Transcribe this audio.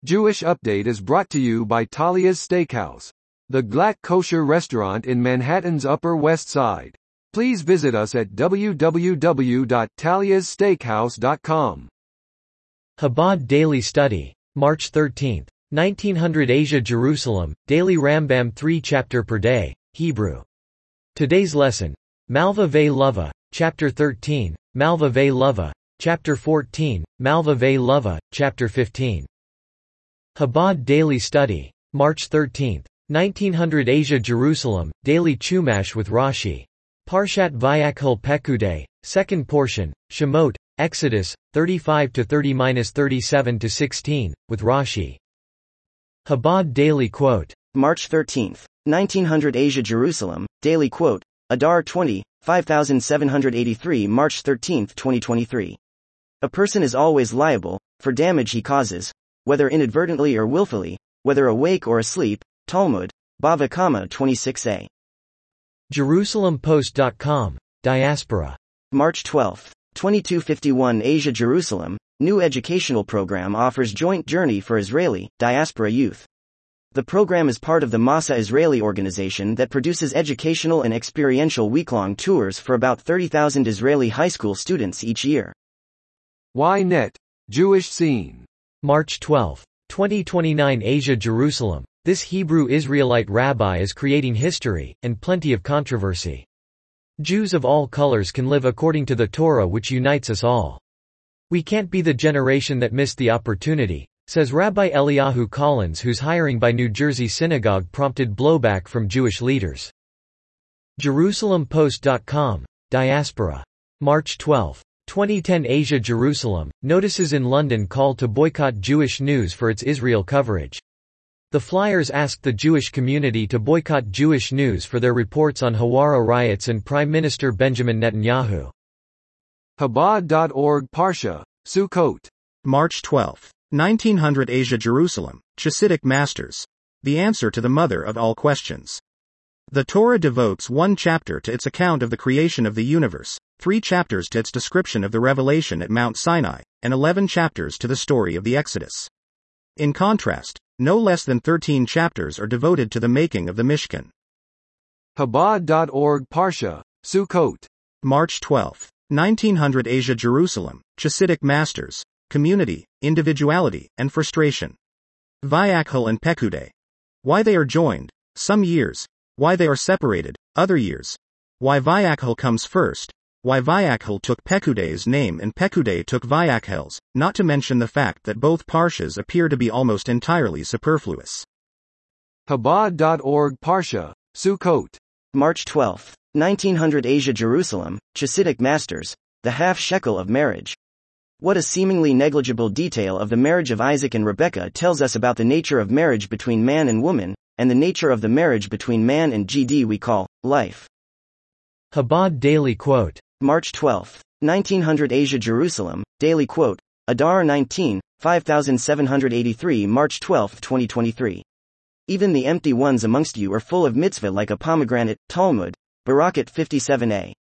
Jewish Update is brought to you by Talia's Steakhouse, the Glatt kosher restaurant in Manhattan's Upper West Side. Please visit us at www.taliassteakhouse.com. Chabad Daily Study. March 13, 1900 Asia Jerusalem, Daily Rambam 3 chapter per day, Hebrew. Today's lesson, Malva Ve Lava, Chapter 13, Malva Ve Lava, Chapter 14, Malva Ve Lava, Chapter 15. Chabad Daily Study. March 13, 1900 Asia Jerusalem, Daily Chumash with Rashi. Parshat Vayakhel Pekudei, second portion, Shemot, Exodus, 35-30-37-16, with Rashi. Chabad Daily Quote. March 13, 1900 Asia Jerusalem, Daily Quote, Adar 20, 5783 March 13, 2023. A person is always liable, for damage he causes, whether inadvertently or willfully, whether awake or asleep, Talmud, Bava Kama 26a. JerusalemPost.com, Diaspora. March 12, 2251 Asia Jerusalem, new educational program offers joint journey for Israeli, diaspora youth. The program is part of the Masa Israeli organization that produces educational and experiential week-long tours for about 30,000 Israeli high school students each year. Ynet, Jewish Scene. March 12, 2029 Asia Jerusalem, this Hebrew Israelite rabbi is creating history, and plenty of controversy. Jews of all colors can live according to the Torah which unites us all. We can't be the generation that missed the opportunity, says Rabbi Eliyahu Collins, whose hiring by New Jersey synagogue prompted blowback from Jewish leaders. JerusalemPost.com, Diaspora. March 12, 2010 Asia Jerusalem, notices in London call to boycott Jewish news for its Israel coverage. The flyers asked the Jewish community to boycott Jewish news for their reports on Hawara riots and Prime Minister Benjamin Netanyahu. Chabad.org Parsha, Sukkot. March 12, 1900 Asia Jerusalem, Chassidic Masters. The answer to the mother of all questions. The Torah devotes one chapter to its account of the creation of the universe, 3 chapters to its description of the revelation at Mount Sinai, and 11 chapters to the story of the Exodus. In contrast, no less than 13 chapters are devoted to the making of the Mishkan. Chabad.org Parsha, Sukkot. March 12, 1900 Asia Jerusalem, Chassidic Masters, Community, Individuality, and Frustration. Vayakhel and Pekudei. Why they are joined, some years. Why they are separated, other years. Why Vayakhel comes first. Why Vayakhel took Pekudei's name and Pekudei took Vayakhel's, not to mention the fact that both parshas appear to be almost entirely superfluous. Chabad.org Parsha, Sukkot. March 12, 1900 Asia Jerusalem, Chassidic Masters, the half shekel of marriage. What a seemingly negligible detail of the marriage of Isaac and Rebekah tells us about the nature of marriage between man and woman, and the nature of the marriage between man and GD we call life. Chabad Daily Quote. March 12, 1900 Asia Jerusalem, Daily Quote, Adar 19, 5783 March 12, 2023. Even the empty ones amongst you are full of mitzvah like a pomegranate, Talmud, Barakat 57a.